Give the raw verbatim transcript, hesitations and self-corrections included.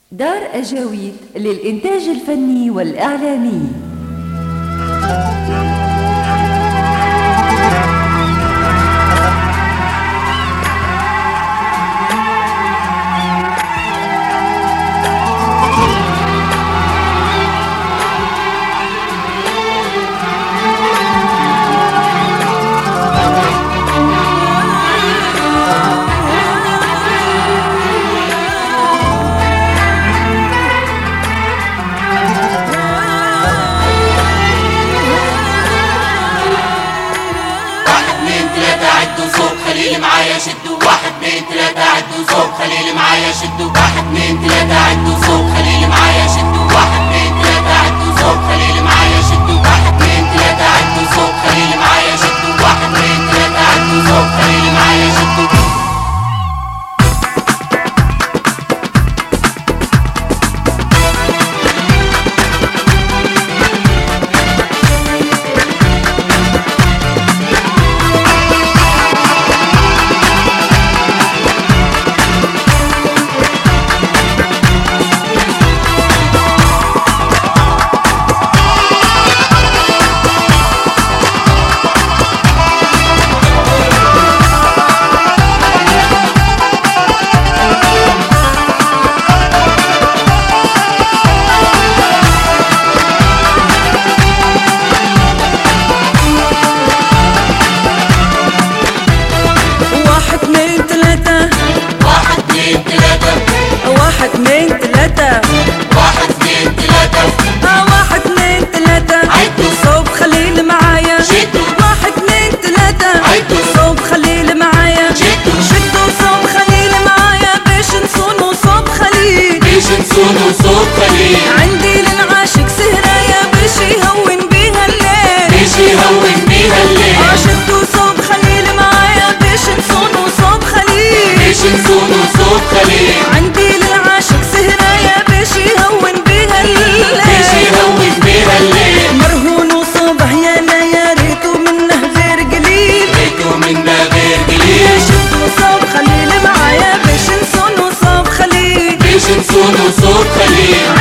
دار أجاويد للإنتاج الفني والإعلامي. خليل معايا شدوا واحد اتنين تلاتة عدوا صوب خليل معايا شدوا واحد اتنين تلاتة عدوا صوب خليل معايا شدوا واحد اتنين تلاتة عدوا صوب خليل معايا شدوا واحد اتنين تلاتة عدوا صوب خليل معايا شدوا واحد اتنين تلاتة عدوا صوب خليل معايا شدوا. واحد اتنين تلاتة واحد اتنين تلاتة اه واحد اتنين تلاتة عدوا صوب خليل معايا شدوا واحد اتنين تلاتة عدوا صوب خليل معايا شدوا شدوا صوب خليل معايا باش نصونوا صوب خليل باش نصونوا صوب خليل عندي للعاشق سهرايا باش يهون بيها الليل باش يهون بيها الليل اه شدوا صوب خليل معايا باش نصونوا صوب خليل باش نصونوا صوب خليل عندي للعاشق سهرايا باش يهون بيها الليل باش يهون بيها الليل مرهون وصوبه يانا يا ريتو منه غير قليل ريتو منه غير قليل شدوا صوب خليل معايا باش نصونوا صوب خليل باش نصونوا صوب خليل